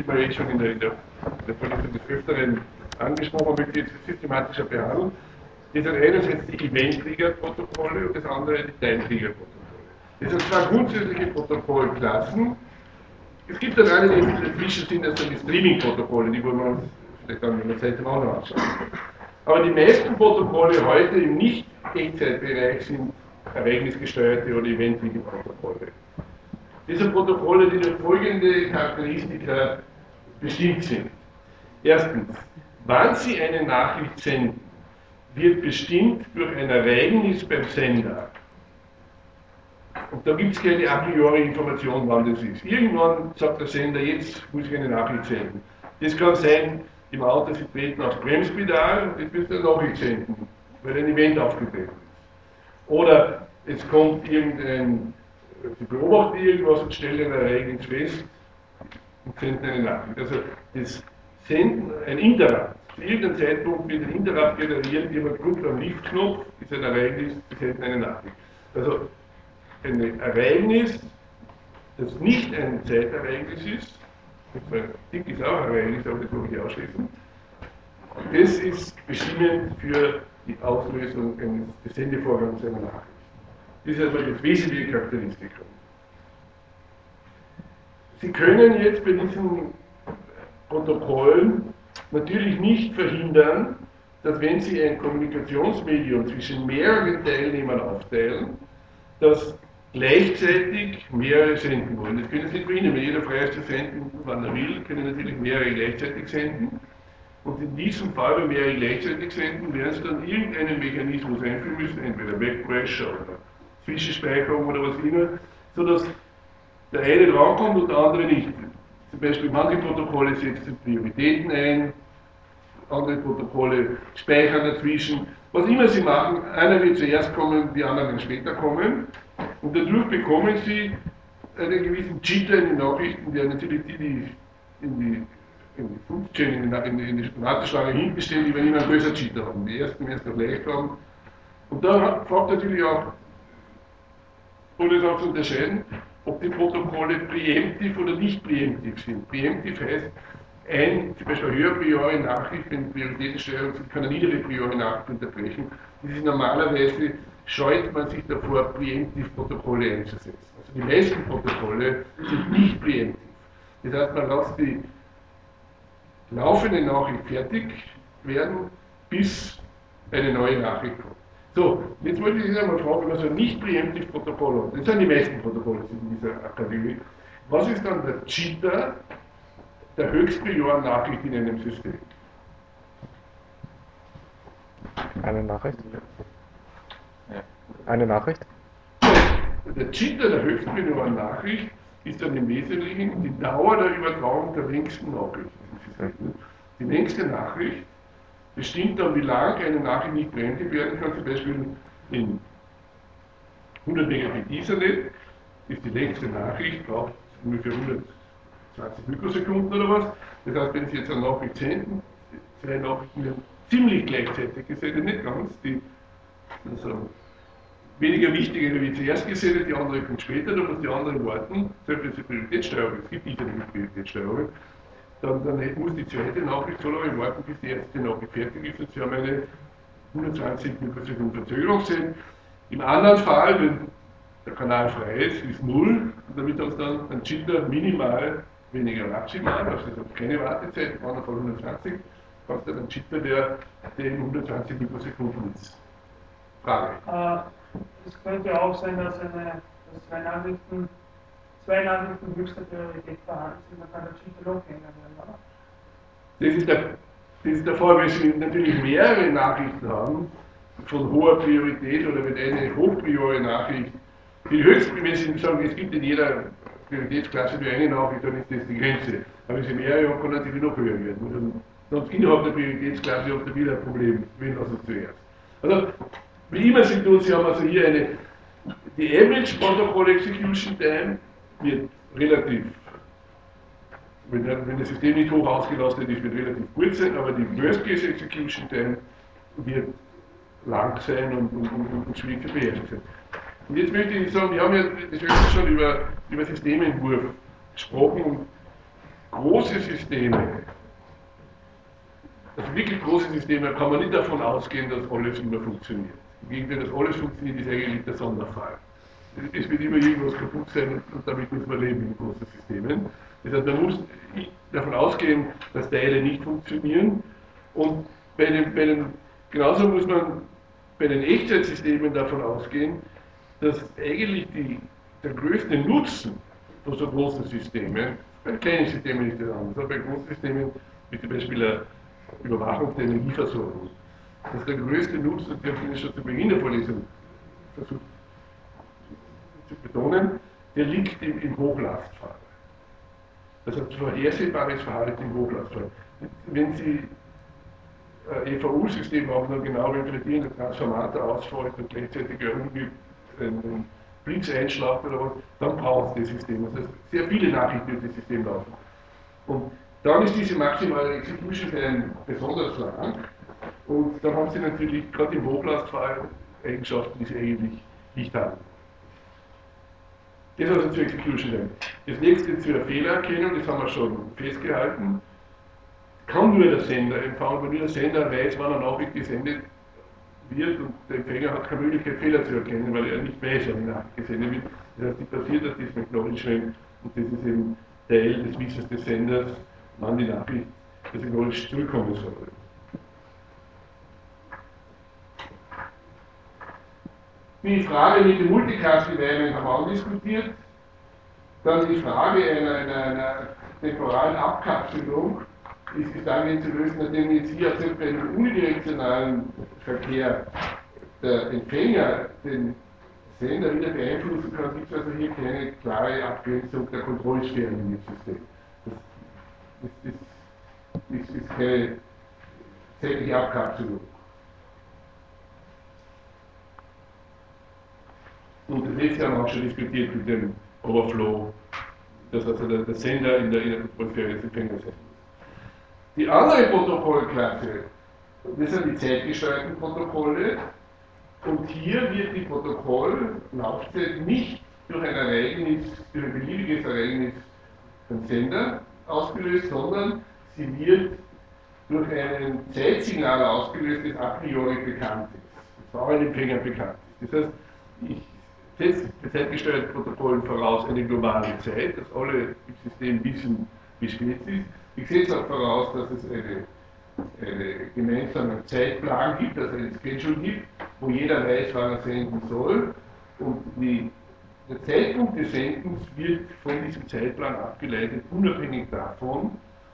diesmal jetzt schon in der Vorlesung des Öfteren angesprochen, möchte ich jetzt systematischer behandeln. Das sind einerseits die Event-Trigger-Protokolle und das andere die Time-Trigger-Protokolle. Das sind zwei grundsätzliche Protokollklassen. Es gibt dann eine, die dazwischen sind, das sind die Streaming-Protokolle, die wollen wir uns vielleicht dann in der Zeit auch noch anschauen. Aber die meisten Protokolle heute im Nicht-Echtzeitbereich sind ereignisgesteuerte oder eventliche Protokolle. Diese Protokolle, die durch folgende Charakteristika bestimmt sind. Erstens, wann Sie eine Nachricht senden, wird bestimmt durch ein Ereignis beim Sender. Und da gibt es keine a priori Information, wann das ist. Irgendwann sagt der Sender, jetzt muss ich eine Nachricht senden. Das kann sein, im Auto, Sie treten aufs Bremspedal und jetzt müssen Sie eine Nachricht senden, weil ein Event aufgetreten ist. Oder es kommt Sie beobachten irgendwas und stellen ein Ereignis fest und senden eine Nachricht. Also das Senden, ein Interrupt, zu irgendeinem Zeitpunkt wird ein Interrupt generiert, jemand drückt am Liftknopf, ist ein Ereignis, Sie senden eine Nachricht. Also ein Ereignis, das nicht ein Zeitereignis ist, Tick ist auch ein Ereignis, aber das muss ich ausschließen, das ist bestimmend für die Auslösung des Sendevorgangs einer Nachricht. Das ist also das wesentliche Charakteristikum. Sie können jetzt bei diesen Protokollen natürlich nicht verhindern, dass wenn Sie ein Kommunikationsmedium zwischen mehreren Teilnehmern aufteilen, dass gleichzeitig mehrere senden wollen. Das können Sie nicht verhindern. Wenn jeder frei ist zu senden, wann er will, können natürlich mehrere gleichzeitig senden. Und in diesem Fall, wenn mehrere gleichzeitig senden, werden Sie dann irgendeinen Mechanismus einführen müssen, entweder Backpressure oder Zwischenspeicherung oder was immer, sodass der eine drankommt und der andere nicht. Zum Beispiel manche Protokolle setzen Prioritäten ein, andere Protokolle speichern dazwischen. Was immer Sie machen, einer wird zuerst kommen, die anderen werden später kommen. Und dadurch bekommen Sie einen gewissen Jitter in den Nachrichten, der natürlich die in die Foodchain, in die Warteschlange hinten stehen, die werden immer einen größeren Jitter haben. Die ersten werden es noch leicht haben. Und da fragt natürlich auch, ohne es auch zu unterscheiden, ob die Protokolle präemptiv oder nicht präemptiv sind. Präemptiv heißt, zum Beispiel eine höhere priori Nachricht, wenn Prioritätensteuerung sind, kann eine niedere priori Nachricht unterbrechen. Das ist normalerweise, scheut man sich davor, präemptiv Protokolle einzusetzen. Also die meisten Protokolle sind nicht präemptiv. Das heißt, man lässt die laufende Nachricht fertig werden, bis eine neue Nachricht kommt. So, jetzt wollte ich Sie einmal fragen, was ein Nicht-Preemptive-Protokoll hat. Das sind die meisten Protokolle in dieser Kategorie. Was ist dann der Jitter der höchstprioren Nachricht in einem System? Eine Nachricht? Eine Nachricht? Der Jitter der höchstprioren Nachricht ist dann im Wesentlichen die Dauer der Übertragung der längsten Nachricht. Die längste Nachricht bestimmt dann, wie lang eine Nachricht nicht preemptiv werden kann. Zum Beispiel in 100 Megabit Ethernet ist die längste Nachricht, braucht ungefähr 120 Mikrosekunden oder was. Das heißt, wenn Sie jetzt eine Nachricht senden, zwei Nachrichten werden ziemlich gleichzeitig gesendet, nicht ganz. Also weniger wichtige wird zuerst gesendet, die andere kommt später, dann muss die andere warten, selbst wenn sie Prioritätssteuerung, es gibt nicht eine Prioritätssteuerung, dann muss die zweite Nachricht so lange warten, bis die erste Nachricht fertig ist und Sie haben eine 120 Mikrosekunden Verzögerung sehen. Im anderen Fall, wenn der Kanal frei ist 0 und damit haben Sie dann einen Jitter minimal weniger maximal, also keine Wartezeit, im anderen Fall 120, haben Sie dann einen Jitter, der eben 120 Mikrosekunden ist. Frage. Es könnte auch sein, dass zwei Nachrichten höchster Priorität vorhanden sind, dann kann der Jitter noch länger werden. Das ist der Fall, wenn Sie natürlich mehrere Nachrichten haben, von hoher Priorität oder wenn eine hochpriore Nachricht, wenn Sie sagen, es gibt in jeder Prioritätsklasse nur eine Nachricht, dann ist das die Grenze. Aber wenn Sie mehrere haben, kann natürlich noch höher werden. Und sonst innerhalb der Prioritätsklasse habt ihr wieder ein Problem, wen lassen Sie zuerst. Also, wie immer Sie tun, Sie haben also hier die Average Protocol Execution Time wird relativ, wenn das System nicht hoch ausgelastet ist, wird relativ kurz sein, aber die Worst Case Execution Time wird lang sein und schwierig zu beherrschen sein. Und jetzt möchte ich sagen, wir haben ja das schon über Systementwurf gesprochen und große Systeme, also wirklich große Systeme, kann man nicht davon ausgehen, dass alles immer funktioniert. Im Gegenteil, dass alles funktioniert, ist eigentlich der Sonderfall. Es wird immer irgendwas kaputt sein und damit muss man leben in großen Systemen. Das heißt, man muss davon ausgehen, dass Teile nicht funktionieren und genauso muss man bei den Echtzeitsystemen davon ausgehen, dass eigentlich der größte Nutzen von so großen Systemen, bei kleinen Systemen ist das anders, aber bei großen Systemen, wie zum Beispiel der Überwachung der Energieversorgung, dass der größte Nutzen, und wir haben das schon zu Beginn der Vorlesung versucht zu betonen, der liegt im Hochlastfall. Das heißt, vorhersehbares Verhalten im Hochlastfall. Wenn Sie EVU-System haben, dann genau reflektieren, der Transformator ausfällt und gleichzeitig irgendwie ein Blitz einschlägt oder was, dann braucht es das System. Das heißt, sehr viele Nachrichten über das System laufen. Und dann ist diese maximale Execution Time besonders lang und dann haben Sie natürlich gerade im Hochlastfall Eigenschaften, die Sie eigentlich nicht haben. Das also zur Execution Time. Das nächste zur Fehlererkennung, das haben wir schon festgehalten. Kann nur der Sender empfangen, weil nur der Sender weiß, wann eine Nachricht gesendet wird und der Empfänger hat keine Möglichkeit, Fehler zu erkennen, weil er nicht weiß, wann die Nachricht gesendet wird. Das heißt, die passiert das Acknowledgement und das ist eben Teil des Wissens des Senders, wann die Nachricht, das Acknowledgement zurückkommen soll. Die Frage mit dem Multicast-Environment haben wir auch diskutiert. Dann die Frage einer temporalen Abkapselung ist dann zu lösen, nachdem jetzt hier selbst bei einem unidirektionalen Verkehr der Empfänger den Sender wieder beeinflussen kann, gibt es also hier keine klare Abgrenzung der Kontrollsphären in dem System. Das ist keine zeitliche Abkapselung. Und das letzte haben wir auch schon diskutiert mit dem Overflow, dass also der Sender in der Kontrollsphäre des Empfängers sein muss. Die andere Protokollklasse, das sind die zeitgesteuerten Protokolle. Und hier wird die Protokolllaufzeit nicht durch ein Ereignis, durch ein beliebiges Ereignis beim Sender ausgelöst, sondern sie wird durch ein Zeitsignal ausgelöst, das a priori bekannt ist, das auch ein Empfänger bekannt ist. Das heißt, ich setze bei zeitgesteuerten Protokollen voraus eine globale Zeit, dass alle im System wissen, wie spät es ist. Ich setze auch voraus, dass es einen gemeinsamen Zeitplan gibt, also einen Schedule gibt, wo jeder weiß, wann er senden soll. Und der Zeitpunkt des Sendens wird von diesem Zeitplan abgeleitet, unabhängig davon,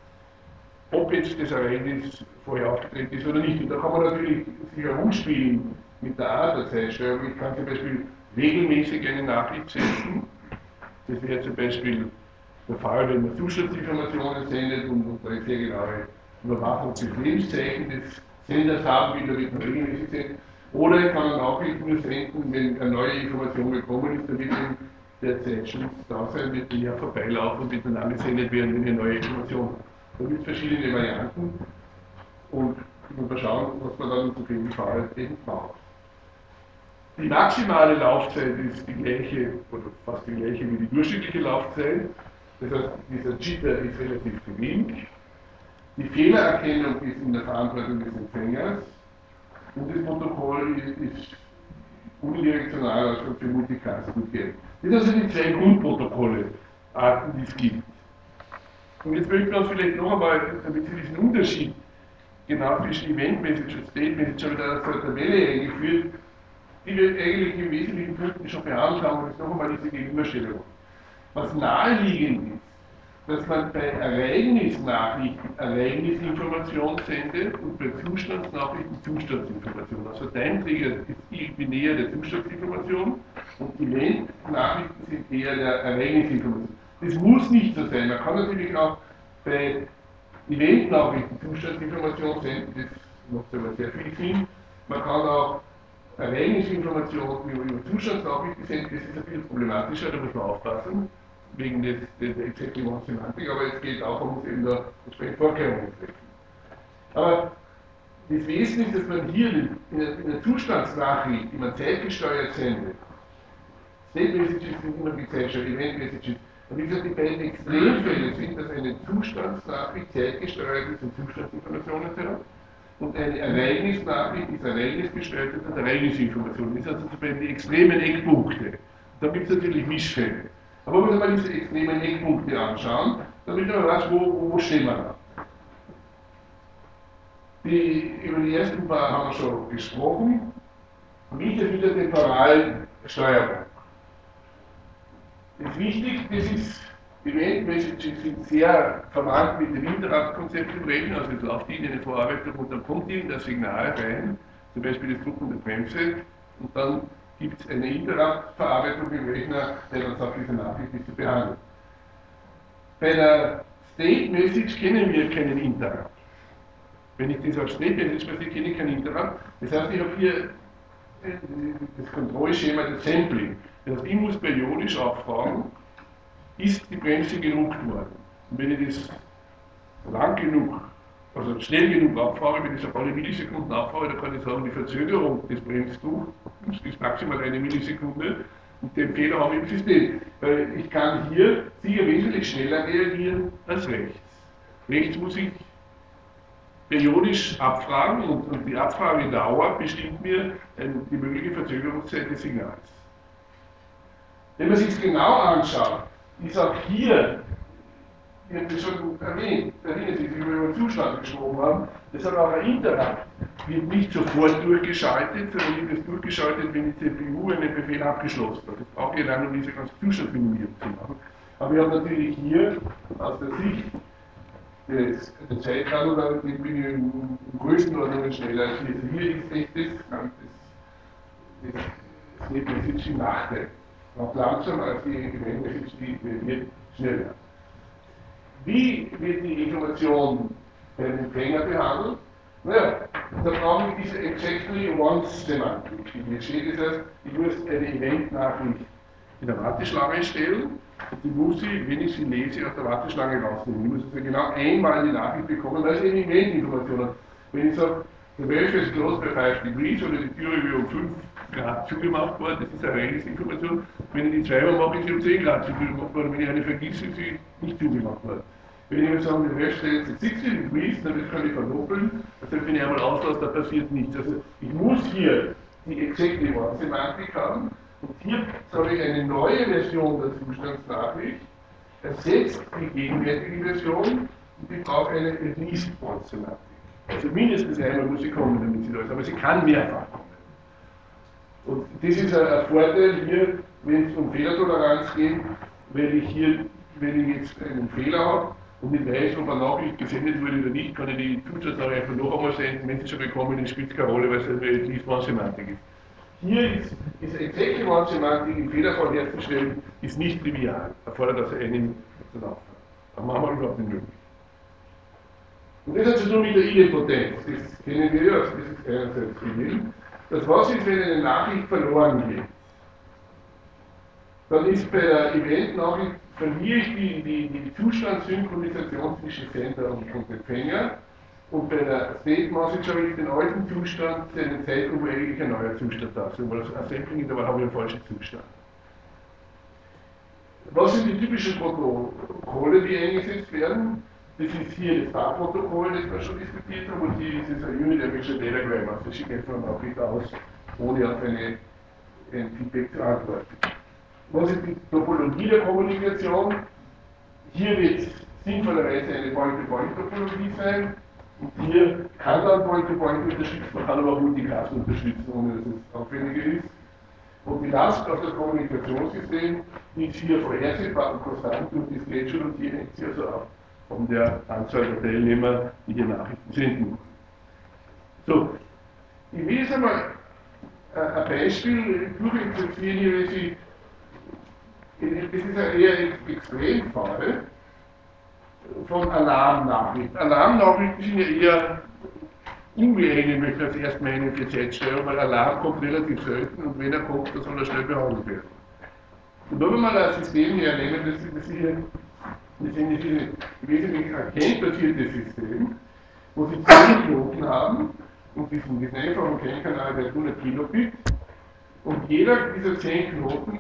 ob jetzt das Ereignis vorher aufgetreten ist oder nicht. Und da kann man natürlich sich herumspielen mit der Art der Zeitsteuerung. Ich kann zum Beispiel regelmäßig eine Nachricht senden. Das wäre zum Beispiel der Fall, wenn man Zustandsinformationen sendet und eine sehr genaue Überwachung des Lebenszeichen des Senders haben will, damit man regelmäßig sendet. Oder ich kann eine Nachricht nur senden, wenn eine neue Information gekommen ist, damit eben der Zeitschluss da sein wird, die ja vorbeilaufen und wird dann angesendet werden, wenn eine neue Information hat. Da gibt es verschiedene Varianten und mal schauen, was man dann in jedem Fall eben braucht. Die maximale Laufzeit ist die gleiche, oder fast die gleiche wie die durchschnittliche Laufzeit. Das heißt, dieser Jitter ist relativ gering. Die Fehlererkennung ist in der Verantwortung des Empfängers und das Protokoll ist unidirektional, also für Multicast gut gilt. Das sind also die zwei Grundprotokolle, Arten, die es gibt. Und jetzt möchten wir uns vielleicht noch einmal, damit Sie diesen Unterschied genau zwischen Event Message und State Message mit einer Tabelle eingeführt, die wir eigentlich im wesentlichen Punkten schon behandelt haben, und jetzt noch einmal diese Gegenüberstellung. Was naheliegend ist, dass man bei Ereignisnachrichten Ereignisinformation sendet und bei Zustandsnachrichten Zustandsinformation. Also Timeträger ist irgendwie näher der Zustandsinformation und Eventnachrichten sind eher der Ereignisinformation. Das muss nicht so sein. Man kann natürlich auch bei Eventnachrichten Zustandsinformation senden, das macht aber sehr viel Sinn. Man kann auch Ereignisinformationen über Zustandsnachrichten senden, das ist ein bisschen problematischer, da muss man aufpassen wegen der Exekutivsemantik, aber es geht auch um eben da entsprechend Vorkehrungen treffen. Aber das Wesentliche ist, dass man hier in der Zustandsnachricht, die man zeitgesteuert sendet, State Messages sind immer gezeitsteuert, Event Messages, Und wie gesagt, die beiden Extremfälle sind, dass eine Zustandsnachricht zeitgesteuert ist und Zustandsinformationen hat und eine Ereignisnachricht ist ereignisgesteuert und Ereignisinformationen. Das sind also die extremen Eckpunkte. Da gibt es natürlich Mischfälle. Aber man muss mal diese extremen Eckpunkte anschauen, damit man weiß, wo stehen wir da. Über die ersten paar haben wir schon gesprochen. Wichtig ist wieder temporalen Steuerung. Das ist wichtig, das ist, Event Messages sind sehr verwandt mit dem Interrupt-Konzept im Rechner, also es läuft irgendeine Verarbeitung und dann kommt irgendein Signal rein, zum Beispiel das Drucken der Bremse, und dann gibt es eine Interrupt-Verarbeitung im Rechner, der dann sagt, diese Nachricht ist zu behandeln. Bei der State Message kennen wir keinen Interrupt. Wenn ich das als State Message passiert, kenne ich keinen Interrupt. Das heißt, ich habe hier das Kontrollschema des Sampling. Das heißt, ich muss periodisch abfragen, ist die Bremse geruckt worden. Und wenn ich das lang genug, also schnell genug abfahre, wenn ich es auf alle Millisekunden abfahre, dann kann ich sagen, die Verzögerung des Bremsdrucks ist maximal eine Millisekunde und den Fehler habe ich im System. Weil ich kann hier sicher wesentlich schneller reagieren als rechts. Rechts muss ich periodisch abfragen und die Abfragedauer bestimmt mir die mögliche Verzögerungszeit des Signals. Wenn man sich es genau anschaut, ich sage hier, ich habe das schon erwähnt, erinnern Sie sich, wie wir über den Zustand gesprochen haben, das hat auch ein Interrupt, wird nicht sofort durchgeschaltet, sondern wird es durchgeschaltet, wenn die CPU einen Befehl abgeschlossen hat. Das brauche ich allein, um diese ganze Zustandsminimierung zu machen. Aber ich habe natürlich hier aus der Sicht der Zeitraum, bin ich in Größenordnungen schneller als hier. Also hier ist echt das Message im Nachteil. Auch langsamer als die Event-Message, die wird schneller. Wie wird die Information beim Empfänger behandelt? Naja, da brauche ich diese Exactly Once Semantik, die hier steht. Das heißt, ich muss eine Event-Nachricht in der Warteschlange stellen und die muss ich, wenn ich sie lese, aus der Warteschlange rausnehmen. Ich muss also genau einmal die Nachricht bekommen, weil es eine Event-Information hat. Wenn ich sage, the valve is closed by 5 degrees oder die Türe wird um 5 Grad zugemacht worden, das ist eine Ereignisinformation. Wenn ich die zweimal mache, ist sie um 10 Grad zugemacht worden. Wenn ich eine vergesse, ist sie nicht zugemacht worden. Wenn ich jetzt sage, die valve steht at 60 degrees, dann kann ich verdoppeln. Das heißt, wenn ich einmal auslasse, da passiert nichts. Also ich muss hier die Exactly One Semantik haben. Und hier habe ich eine neue Version der Zustandsnachricht, ersetzt die gegenwärtige Version und ich brauche eine Release One Semantik. Also mindestens einmal muss sie kommen, damit sie da ist, aber sie kann mehrfach kommen. Und das ist ein Vorteil hier, wenn es um Fehlertoleranz geht, weil ich hier, wenn ich jetzt einen Fehler habe und nicht weiß, ob eine Nachricht gesendet wurde oder nicht, kann ich die Zustandsnachricht einfach noch einmal senden, wenn sie schon bekommen, dann spielt es keine Rolle, weil es eine Release One Semantik ist. Hier ist Exactly One Semantik im Fehlerfall herzustellen, ist nicht trivial. Erfordert also einen Aufwand. Aber machen wir überhaupt nicht möglich. Und das hat zu tun mit der Idempotenz. Das kennen wir ja, das ist einerseits trivial. Das was ist, wenn eine Nachricht verloren geht? Dann ist bei der Event-Nachricht, verliere ich die Zustandssynchronisation zwischen Sender und Empfänger. Und bei der State Message habe ich den alten Zustand, seine Zeit, wo eigentlich ein neuer Zustand da ist. Weil das ein Sampling ist, aber habe ich einen falschen Zustand. Was sind die typischen Protokolle, die eingesetzt werden? Das ist hier das Fahrprotokoll, das wir schon diskutiert haben, und hier ist es ein Unidimensional Datagram. Also ich schicke einfach eine Nachricht aus, ohne auf ein Feedback zu antworten. Was ist die Topologie der Kommunikation? Hier wird es sinnvollerweise eine Point-to-Point-Topologie sein. Und hier kann dann Point-to-Point unterstützen, man kann aber auch Multicast unterstützen, ohne dass es aufwendiger ist. Und die Last auf das Kommunikationssystem ist hier vorhersehbar und konstant und die Schedule, und hier hängt sie also ab von der Anzahl der Teilnehmer, die hier Nachrichten senden. So, ich will jetzt einmal ein Beispiel durchexerzieren hier, wie Sie, das ist ein eher Extremfall von Alarmnachrichten. Alarmnachrichten sind ja eher ungeeignet, möchte ich als erst meinen für Zeitsteuerung, weil Alarm kommt relativ selten und wenn er kommt, dann soll er schnell behandelt werden. Und wenn wir mal ein System hernehmen, das ist ein wesentlich erkennbasiertes System, wo Sie 10 Knoten haben und diesen einfachen Kennkanal der 100 Kilobit und jeder dieser 10 Knoten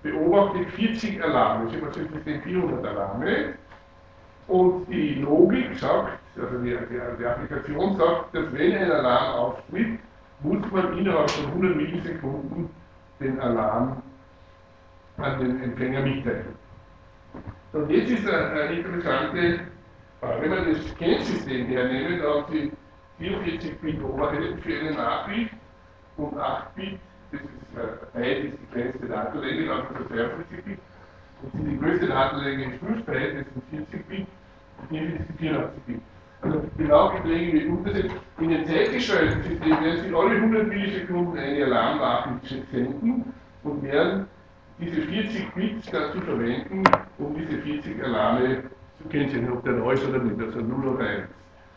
beobachtet 40 Alarme, das ist im System 400 Alarme, und die Logik sagt, also die Applikation sagt, dass wenn ein Alarm auftritt, muss man innerhalb von 100 Millisekunden den Alarm an den Empfänger mitteilen. Und jetzt ist eine interessante Frage, wenn man das Scan-System hernimmt, da haben Sie 44 Bit Oberhälfte für eine Nachricht und 8 Bit, das ist Byte ist die kleinste Datenlänge, also für 52 Bit, und die größte Datenlänge ist 5 Byte, das sind 40 Bit, und hier ist es 84 Bit. Also genau die Länge wird unterschiedlich. In den zeitgesteuerten Systemen werden Sie alle 100 Millisekunden eine Alarmnachricht senden und werden diese 40 Bits dazu verwenden, um diese 40 Alarme zu kennzeichnen, ob der neu ist oder nicht, also 0 oder 1.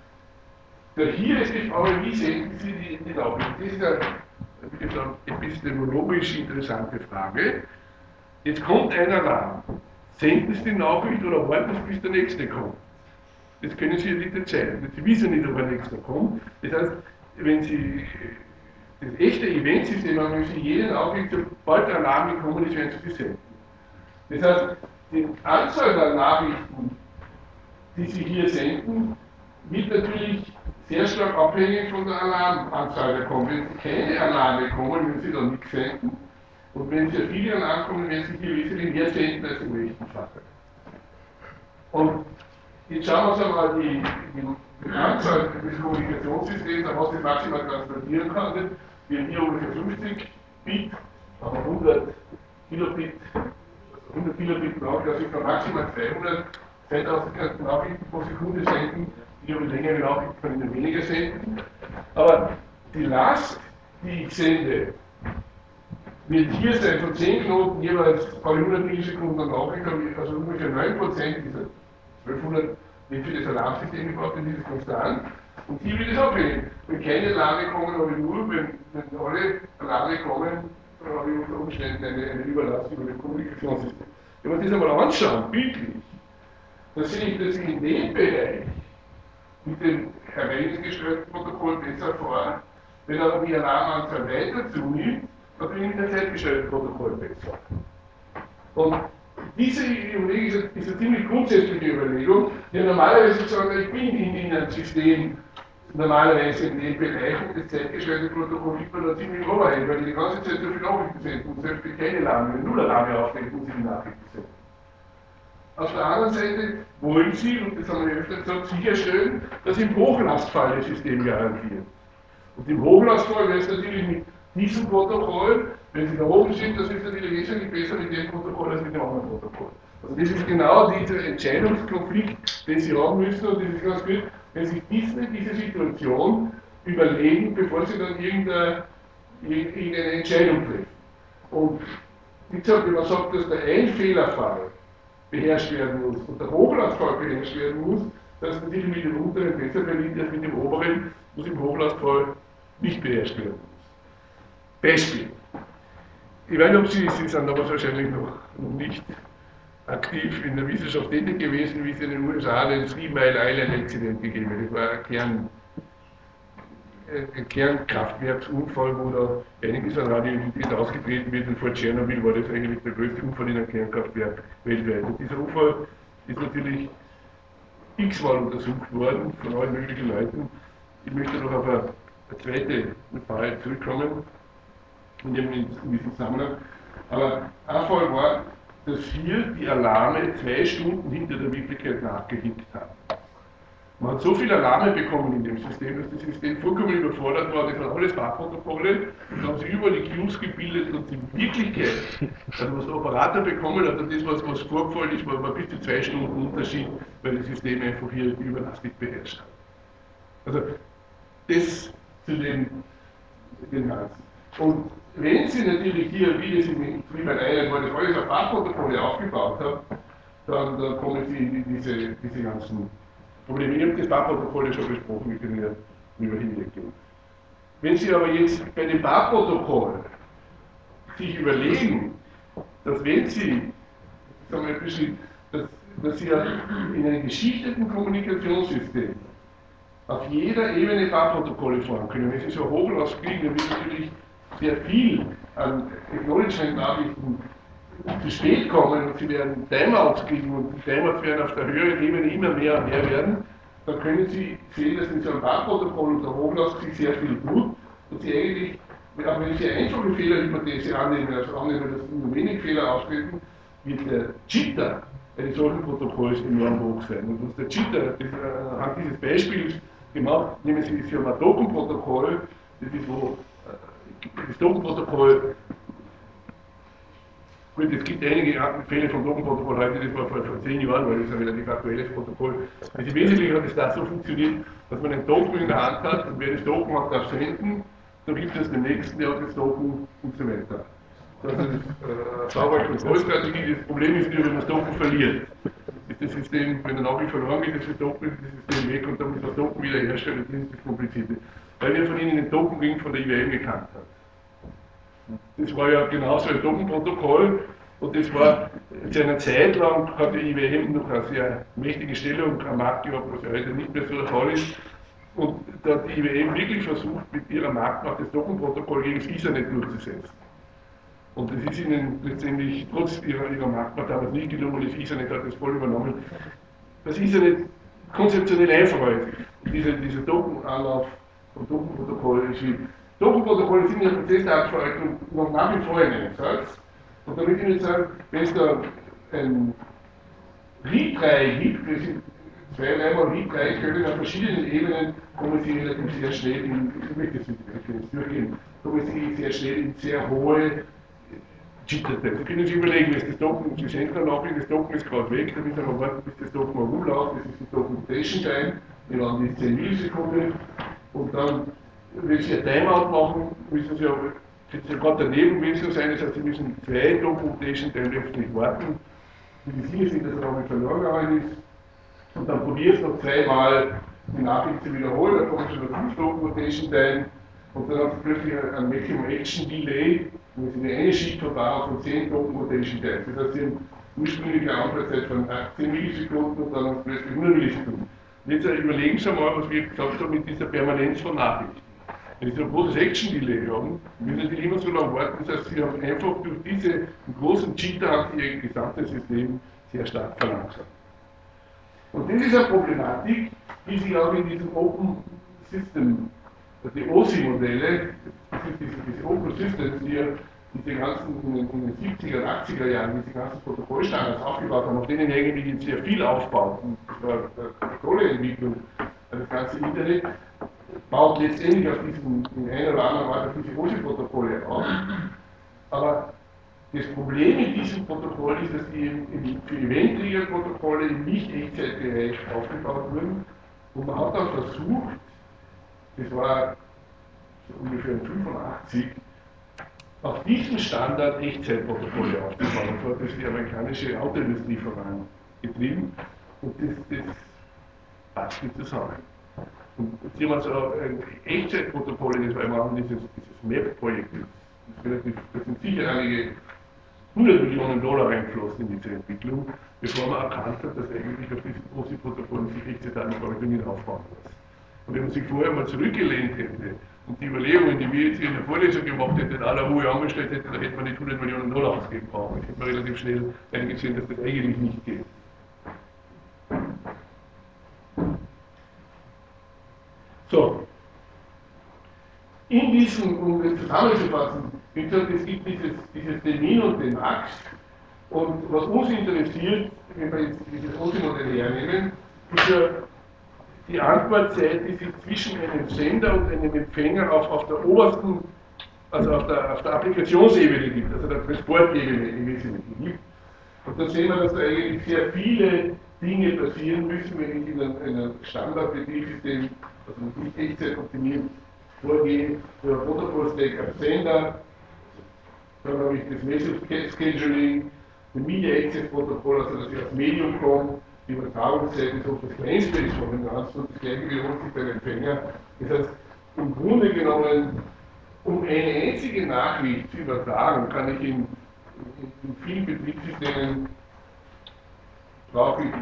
Hier ist die Frage, wie senden Sie die Nachricht? Das ist eine, wie gesagt, epistemologisch interessante Frage. Jetzt kommt ein Alarm. Senden Sie die Nachricht oder warten Sie, bis der nächste kommt? Das können Sie ja nicht entscheiden. Sie wissen nicht, ob ein nächster kommt. Das heißt, wenn Sie das echte Eventsystem haben, müssen Sie jede Nachricht, sobald der Alarm gekommen ist, werden Sie die senden. Das heißt, die Anzahl der Nachrichten, die Sie hier senden, wird natürlich sehr stark abhängig von der Alarmanzahl der kommen. Wenn keine Alarme kommen, müssen Sie dann nichts senden. Und wenn sehr viele Alarme kommen, werden Sie hier wesentlich mehr senden als im rechten Fall. Und jetzt schauen wir uns einmal die Anzahl des Kommunikationssystems, was das maximal transportieren kann. Wir haben hier ungefähr 50 Bit, aber 100 Kilobit, 100 Kilobit braucht, also ich kann maximal 2000 Nachrichten pro Sekunde senden. Die über längere Nachrichten können ich weniger senden. Aber die Last, die ich sende, wird hier sein von 10 Knoten jeweils alle 100 Millisekunden an Nachricht, also ungefähr 9% dieser 1200 wird für das Alarmsystem gebraucht, das ist konstant. Und hier wird es abhängen. Wenn keine Alarme kommen, habe ich nur, wenn alle Alarme kommen, dann habe ich unter Umständen eine Überlastung über das Kommunikationssystem. Wenn wir das einmal anschauen, bildlich, dann sehe ich, dass ich in dem Bereich mit dem erwähnungsgesteuerten Protokoll besser vor. Wenn aber die Alarmanzahl weiter zunimmt, dann bin ich mit dem zeitgesteuerten Protokoll besser. Und diese Überlegung ist eine ziemlich grundsätzliche Überlegung, die normalerweise sagen, ich bin in einem System normalerweise in dem Bereich und das zeitgesteuerte Protokoll liegt mir da ziemlich oberhängt, weil ich die ganze Zeit so viele Nachrichten senden und selbst wenn keine Alarme, null Alarme auftreten, muss ich die Nachrichten senden. Auf der anderen Seite wollen Sie, und das haben wir öfter gesagt, sicherstellen, dass im Hochlastfall das System garantiert. Und im Hochlastfall wäre es natürlich mit diesem Protokoll, wenn Sie da oben sind, das ist natürlich wesentlich besser mit dem Protokoll als mit dem anderen Protokoll. Also das ist genau dieser Entscheidungskonflikt, den Sie haben müssen, und das ist ganz gut, wenn Sie diese Situation überlegen, bevor Sie dann irgendeine Entscheidung treffen. Und wie gesagt, wenn man sagt, dass der Ein-Fehlerfall beherrscht werden muss und der Hochlastfall beherrscht werden muss, dass es natürlich mit dem unteren besser verliert als mit dem oberen, muss im Hochlastfall nicht beherrscht werden muss. Beispiel. Ich weiß nicht, ob Sie sind aber wahrscheinlich noch nicht aktiv in der Wissenschaft tätig gewesen, wie es in den USA den 3 Mile Island Accident gegeben hat. Das war ein Kernkraftwerksunfall, wo da einiges an Radioaktivität ausgetreten wird, und vor Tschernobyl war das eigentlich der größte Unfall in einem Kernkraftwerk weltweit. Und dieser Unfall ist natürlich x-mal untersucht worden von allen möglichen Leuten. Ich möchte noch auf eine zweite Fall zurückkommen, in diesem Zusammenhang. Aber ein Fall war, dass hier die Alarme 2 Stunden hinter der Wirklichkeit nachgehickt haben. Man hat so viele Alarme bekommen in dem System, dass das System vollkommen überfordert war. Das waren alles Fachprotokolle, da haben sich überall die Queues gebildet, und die Wirklichkeit, also was der Operator bekommen hat und das, was vorgefallen ist, war bis zu 2 Stunden Unterschied, weil das System einfach hier die Überlastung beherrscht hat. Also das zu dem Ganzen. Und wenn Sie natürlich hier, wie das in Freeman Island, weil das alles auf Fachprotokolle aufgebaut hat, dann kommen Sie in diese ganzen Probleme. Ich habe das Fachprotokoll schon besprochen, wir können ja drüber hinweggehen. Wenn Sie aber jetzt bei dem Fachprotokoll sich überlegen, dass wenn Sie, sagen wir ein dass Sie ja in einem geschichteten Kommunikationssystem auf jeder Ebene Fachprotokolle fahren können. Wenn Sie so Hochlast kriegen, dann wird natürlich sehr viel an Acknowledgement-Nachrichten zu spät kommen und Sie werden Timeouts kriegen und die Timeouts werden auf der höheren Ebene immer mehr und mehr werden, dann können Sie sehen, dass in so einem Bankprotokoll und der Hochlauf sich sehr viel tut und Sie eigentlich, auch wenn Sie einfache Fehlerhypothese annehmen, also annehmen, dass nur wenig Fehler auftreten, wird der Jitter eines solchen Protokolls enorm hoch sein. Und was der Jitter anhand dieses Beispiels gemacht, nehmen Sie das Firma Token-Protokoll, das ist wo das Token-Protokoll. Gut, es gibt einige Fälle vom Token-Protokoll heute, das war vor 10 Jahren, weil das ist ein relativ aktuelles Protokoll. Also wesentlich hat es da so funktioniert, dass man einen Token in der Hand hat und wer das Token hat, darf senden, dann gibt es den nächsten, der hat das Token und so weiter. Das ist saubere Kontrollstrategie. Das Problem ist nur, wenn man das Token verliert. Ist das System, wenn er nachher verloren geht, ist das Token, ist das System weg und dann muss man das Token wieder herstellen, das ist das Komplizierte. Weil wir von Ihnen den Token-Ring von der IWM gekannt haben. Das war ja genauso ein Token-Protokoll und das war zu einer Zeit lang, hat die IWM noch eine sehr mächtige Stellung am Markt gehabt, was ja heute nicht mehr so der Fall ist. Und da hat die IWM wirklich versucht, mit ihrer Marktmacht das Token-Protokoll gegen das Ethernet durchzusetzen. Und das ist ihnen letztendlich trotz ihrer Marktmacht damals nicht gelungen, das Ethernet hat das voll übernommen. Das Ethernet konzeptionell einfacher ist. Und dieser Token-Anlauf vom Token-Protokoll ist wie Token-Protokolle sind in der Prozessdatenverwaltung noch nach wie vor ein Einsatz. Und damit ich Ihnen sagen, wenn es da ein Read-Reihe gibt, das sind 2-, 3-mal Read-Reihe, können auf verschiedenen Ebenen, kommen Sie relativ sehr schnell kommen Sie sehr schnell in sehr hohe Jitter-Time. Sie können sich überlegen, wenn das Token, Sie senden dann auch, das Token ist gerade weg, dann müssen wir warten, bis das Token mal rumläuft, das ist die Token-Rotation-Time, die waren die 10 Millisekunden, und dann, wenn Sie ein Timeout machen, müssen Sie ja gerade daneben gewesen sein, das heißt, Sie müssen 2 Token-Rotation-Time letztlich warten, die sicher sind, dass er damit verloren gegangen ist, und dann probiert es noch 2-mal die Nachricht zu wiederholen, dann kommt schon der 5 Token-Rotation-Time, und dann hat es plötzlich ein Maximum Action Delay, und es ist eine Schicht von 10 Token Rotation Times. Das heißt, Sie haben ursprünglich eine Antwortzeit von 18 Millisekunden und dann plötzlich 100 Millisekunden. Und jetzt überlegen Sie mal, was wir gesagt haben mit dieser Permanenz von Nachrichten. Wenn Sie so ein großes Action Delay haben, müssen Sie immer so lange warten. Das heißt, Sie haben einfach durch diesen großen Jitter hat Ihr gesamtes System sehr stark verlangsamt. Und das ist eine Problematik, die sich auch in diesem Open System, die OSI-Modelle, diese Open Systems, die ja diese ganzen in den 70er und 80er Jahren, diese ganzen Protokollstandards aufgebaut haben, auf denen eigentlich jetzt sehr viel aufbaut. Und das war eine tolle Entwicklung. Das ganze Internet baut letztendlich auf diesen, in einer oder anderen Art auf diese OSI-Protokolle auf. Aber das Problem in diesem Protokoll ist, dass die für Event-Trigger-Protokolle im Nicht-Echtzeitbereich aufgebaut wurden. Und man hat dann versucht, das war so ungefähr 85, auf diesem Standard Echtzeitprotokolle aufzubauen. Das hat das die amerikanische Autoindustrie vorangetrieben. Und das passt nicht zusammen. Und sie haben also Echtzeitprotokolle, das war immer dieses MAP-Projekt, das sind sicher einige 100 Millionen Dollar reingeflossen in diese Entwicklung, bevor man erkannt hat, dass eigentlich auf diesen OSI-Protokollen sich Echtzeitdatenverarbeitung nicht aufbauen lässt. Und wenn man sich vorher mal zurückgelehnt hätte und die Überlegungen, die wir jetzt hier in der Vorlesung gemacht hätten, in aller Ruhe angestellt hätten, dann hätte man nicht 100 Millionen Dollar ausgeben brauchen. Ich hätte man relativ schnell eingesehen, dass das eigentlich nicht geht. So. In diesem, um das zusammenzufassen, wie gesagt, es gibt dieses den und den Max. Und was uns interessiert, wenn wir jetzt dieses OSI-Modell hernehmen, ist ja die Antwortzeit, die sich zwischen einem Sender und einem Empfänger auf der obersten, also auf der Applikationsebene gibt, also der Transportebene im Wesentlichen gibt. Und da sehen wir, dass da eigentlich sehr viele Dinge passieren müssen, wenn ich in einem Standardbetriebssystem, also nicht Echtzeit optimiert vorgehe, so ein Protokoll-Stack als Sender, dann habe ich das Message Scheduling, ein Media Access Protokoll, also dass ich aufs Medium komme, die Übertragungszeit ist auf das Planespace von dem Ganzen und das gleiche wiederholt sich beim Empfänger. Das heißt, im Grunde genommen, um eine einzige Nachricht zu übertragen, kann ich in vielen Betriebssystemen brauche ich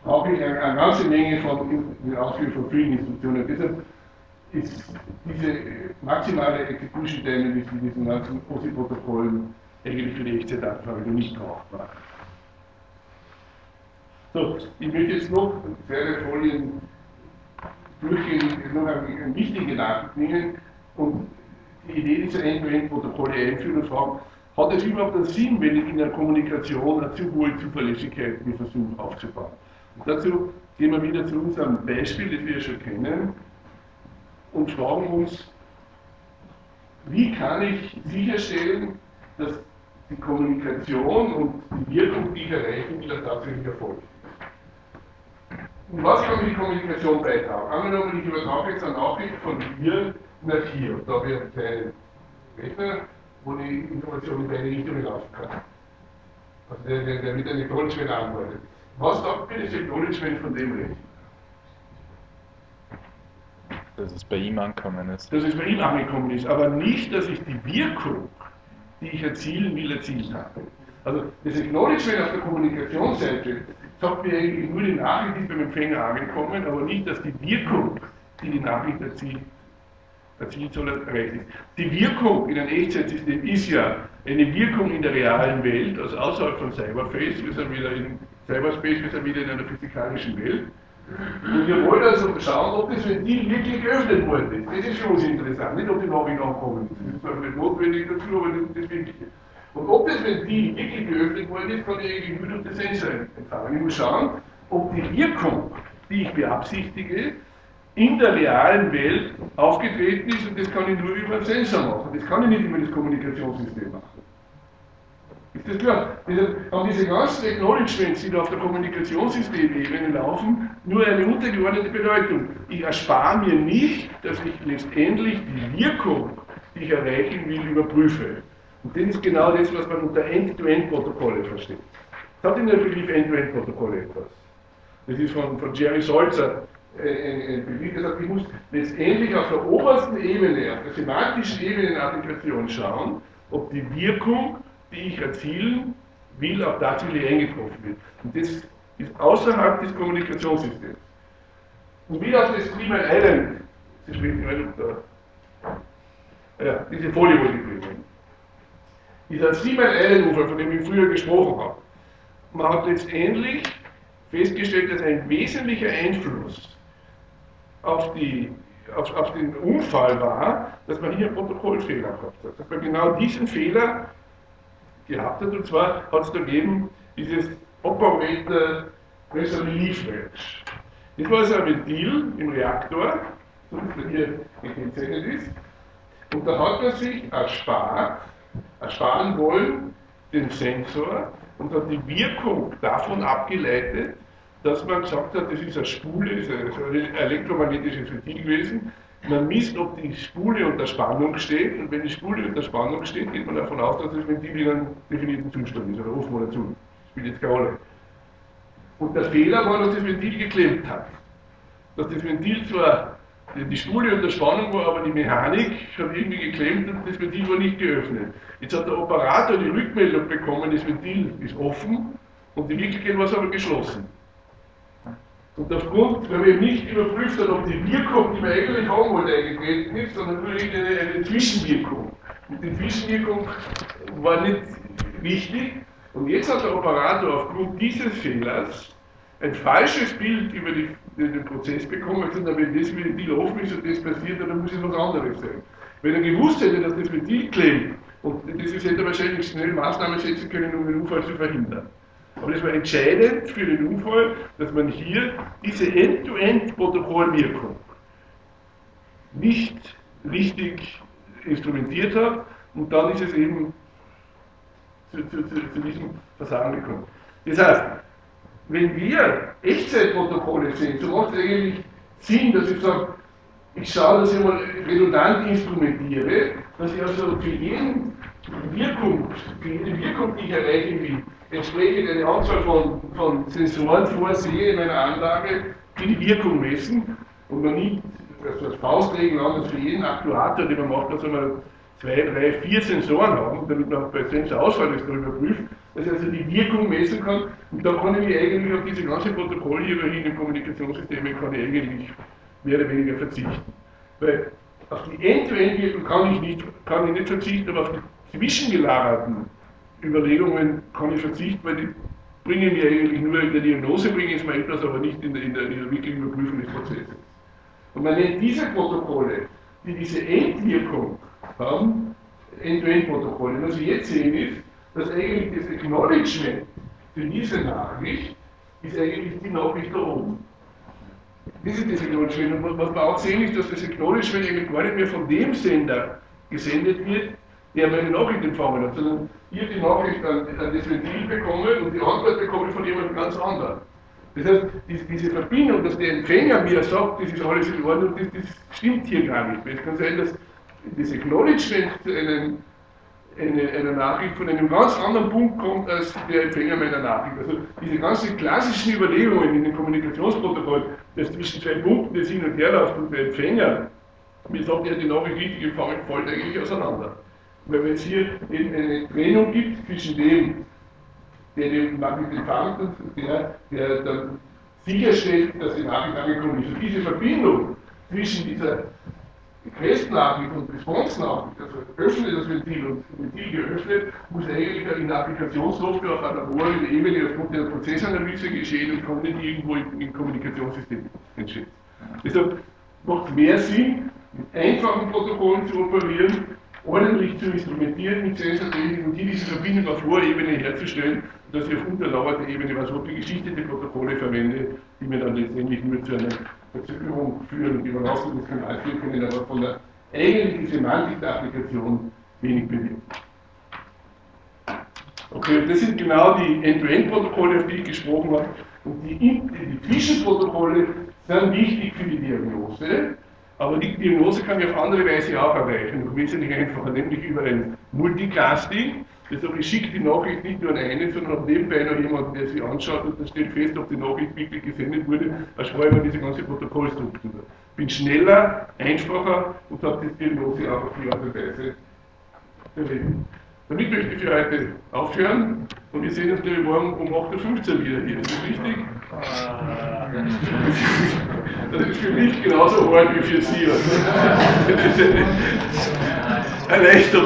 brauche ich eine ganze Menge von Ausführung von vielen Instruktionen. Deshalb ist diese maximale Execution Time in diesen ganzen OSI-Protokollen eigentlich für die Echtzeitanfrage nicht brauchbar. So, ich möchte jetzt noch kleine Folien durchgehen, noch einen wichtigen Gedanken bringen und die Idee dieser End-to-End-Protokolle einführen und fragen, hat es überhaupt einen Sinn, wenn ich in der Kommunikation eine zu hohe Zuverlässigkeit mir versuche aufzubauen? Und dazu gehen wir wieder zu unserem Beispiel, das wir ja schon kennen, und fragen uns, wie kann ich sicherstellen, dass die Kommunikation und die Wirkung, die ich erreichen will, tatsächlich erfolgt. Und was kann die Kommunikation beitragen? Angenommen, ich übertrage jetzt eine Nachricht von hier nach hier. Und da habe ich einen kleinen Rechner, wo die Information in beide Richtungen laufen kann. Also der mit einem Acknowledgement antwortet. Was sagt mir das Acknowledgement von dem Rechner? Dass es bei ihm angekommen ist. Dass es bei ihm angekommen ist, aber nicht, dass ich die Wirkung, die ich erzielen will, erzielt habe. Also das Acknowledgement auf der Kommunikationsseite sagt mir eigentlich nur, die Nachricht ist beim Empfänger angekommen, aber nicht, dass die Wirkung, die die Nachricht erzielt soll, erreicht ist. Die Wirkung in einem Echtzeitsystem ist ja eine Wirkung in der realen Welt, also außerhalb von Cyberface, wir sind wieder in Cyberspace, wir sind wieder in einer physikalischen Welt. Und wir wollen also schauen, ob das Ventil wirklich geöffnet worden ist. Das ist für uns interessant, nicht ob die Nachricht ankommen ist. Das ist zwar nicht notwendig dazu, aber das ist das Wichtige. Und ob das Ventil wirklich geöffnet worden ist, kann ich eigentlich nur durch den Sensor empfangen. Ich muss schauen, ob die Wirkung, die ich beabsichtige, in der realen Welt aufgetreten ist, und das kann ich nur über den Sensor machen. Das kann ich nicht über das Kommunikationssystem machen. Ist das klar? Haben diese ganzen Acknowledgements, die da auf der Kommunikationssystemebene laufen, nur eine untergeordnete Bedeutung. Ich erspare mir nicht, dass ich letztendlich die Wirkung, die ich erreichen will, überprüfe. Und das ist genau das, was man unter End-to-End-Protokolle versteht. Sagt Ihnen der Begriff End-to-End-Protokolle etwas? Das ist von Jerry Salzer ein Begriff, der sagt, ich muss letztendlich auf der obersten Ebene, auf der semantischen Ebene in der Applikation schauen, ob die Wirkung, die ich erzielen will, auch tatsächlich eingetroffen wird. Und das ist außerhalb des Kommunikationssystems. Und wieder auf das Freeman Island, Sie sprechen nicht da. Ja, diese Folie wollte ich bringen. Dieser Freeman Island Ufer, von dem ich früher gesprochen habe, man hat letztendlich festgestellt, dass ein wesentlicher Einfluss auf den Unfall war, dass man hier einen Protokollfehler gehabt hat. Dass man genau diesen Fehler gehabt hat, und zwar hat es da gegeben dieses Operator Pressure Relief Wedge. Das war also ein Ventil im Reaktor, so wie es hier gekennzeichnet ist, und da hat man sich ersparen wollen, den Sensor, und hat die Wirkung davon abgeleitet, dass man gesagt hat, das ist eine Spule, das ist ein elektromagnetisches Ventil gewesen. Man misst, ob die Spule unter Spannung steht, und wenn die Spule unter Spannung steht, geht man davon aus, dass das Ventil in einem definierten Zustand ist, oder offen oder zu. Spielt jetzt keine Rolle. Und der Fehler war, dass das Ventil geklemmt hat. Dass das Ventil zwar die Spule unter Spannung war, aber die Mechanik hat irgendwie geklemmt und das Ventil war nicht geöffnet. Jetzt hat der Operator die Rückmeldung bekommen, das Ventil ist offen und in Wirklichkeit war es aber geschlossen. Und aufgrund, weil wir eben nicht überprüft haben, ob die Wirkung, die wir eigentlich haben wollten, eingetreten ist, sondern nur eine Zwischenwirkung. Und die Zwischenwirkung war nicht wichtig. Und jetzt hat der Operator aufgrund dieses Fehlers ein falsches Bild über den Prozess bekommen. Er hat gesagt, wenn das Ventil offen ist und das passiert, dann muss es was anderes sein. Wenn er gewusst hätte, dass das Ventil klemmt, und das hätte er wahrscheinlich schnell Maßnahmen setzen können, um den Unfall zu verhindern. Aber das war entscheidend für den Unfall, dass man hier diese End-to-End-Protokollwirkung nicht richtig instrumentiert hat, und dann ist es eben zu diesem Versagen gekommen. Das heißt, wenn wir Echtzeitprotokolle sehen, so macht es eigentlich Sinn, dass ich sage, ich schaue, dass ich mal redundant instrumentiere, dass ich also für jede Wirkung, die ich erreichen will, entsprechend eine Anzahl von Sensoren vorsehe in meiner Anlage, die die Wirkung messen, und man nimmt also als Faustregel an, dass für jeden Aktuator, den man macht, also mal 2, 3, 4 Sensoren haben, damit man auch bei Sensorauswahl das darüber prüft, dass ich also die Wirkung messen kann. Und da kann ich mich eigentlich auf diese ganze Protokollhierarchie in Kommunikationssystemen kann ich eigentlich mehr oder weniger verzichten. Weil auf die End-to-End-Wirkung kann ich nicht verzichten, aber auf die zwischengelagerten Überlegungen kann ich verzichten, weil die bringen mir eigentlich nur in der Diagnose, bringen es mir etwas, aber nicht in der wirklichen Überprüfung des Prozesses. Und man nennt diese Protokolle, die diese Endwirkung haben, End-to-End-Protokolle. Was wir jetzt sehen ist, dass eigentlich das Acknowledgement für diese Nachricht ist eigentlich die Nachricht da oben. Das ist das Acknowledgement. Und was wir auch sehen ist, dass das Acknowledgement eigentlich gar nicht mehr von dem Sender gesendet wird, der meine Nachricht empfangen hat, sondern ich habe die Nachricht an das Ventil bekommen und die Antwort bekomme ich von jemandem ganz anderen. Das heißt, diese Verbindung, dass der Empfänger mir sagt, das ist alles in Ordnung, das stimmt hier gar nicht mehr. Es kann sein, dass das Acknowledgement zu einer Nachricht von einem ganz anderen Punkt kommt als der Empfänger meiner Nachricht. Also diese ganzen klassischen Überlegungen in den Kommunikationsprotokollen, dass zwischen zwei Punkten das Hin- und Herläuft und der Empfänger mir sagt, er hat die Nachricht richtig empfangen, fällt eigentlich auseinander. Weil wenn es hier eben eine Trennung gibt zwischen dem, der die Nachricht empfängt und der dann sicherstellt, dass die Nachricht angekommen ist. Und diese Verbindung zwischen dieser Request-Nachricht und Response-Nachricht, also öffnet das Ventil und Ventil geöffnet, muss eigentlich in der Applikationssoftware auf einer hohen Ebene aufgrund der Prozessanalyse geschehen und kann nicht irgendwo im Kommunikationssystem entstehen. Deshalb macht es mehr Sinn, mit einfachen Protokollen zu operieren, ordentlich zu instrumentieren mit Sensortechnik und diese Verbindung auf hoher Ebene herzustellen, dass ich auf unterlauerter Ebene was für geschichtete Protokolle verwende, die mir dann letztendlich nur zu einer Verzögerung führen und Überlastung des Kanals führen können, aber von der eigentlichen Semantik der Applikation wenig bewirken. Okay, das sind genau die End-to-End-Protokolle, auf die ich gesprochen habe. Und die Zwischenprotokolle sind wichtig für die Diagnose, aber die Diagnose kann ich auf andere Weise auch erreichen, noch wesentlich einfacher, nämlich über ein Multicasting. Das heißt, ich schicke die Nachricht nicht nur an einen, sondern auch nebenbei noch jemanden, der sie anschaut und dann stellt fest, ob die Nachricht wirklich gesendet wurde, erspare ich mir diese ganze Protokollstruktur. Bin schneller, einfacher und habe die Diagnose auch auf die Art und Weise bereden. Damit möchte ich für heute aufhören und wir sehen uns nämlich morgen um 8:15 Uhr wieder hier. Ist das richtig? Das ist für mich genauso hart wie für Sie. Ein echter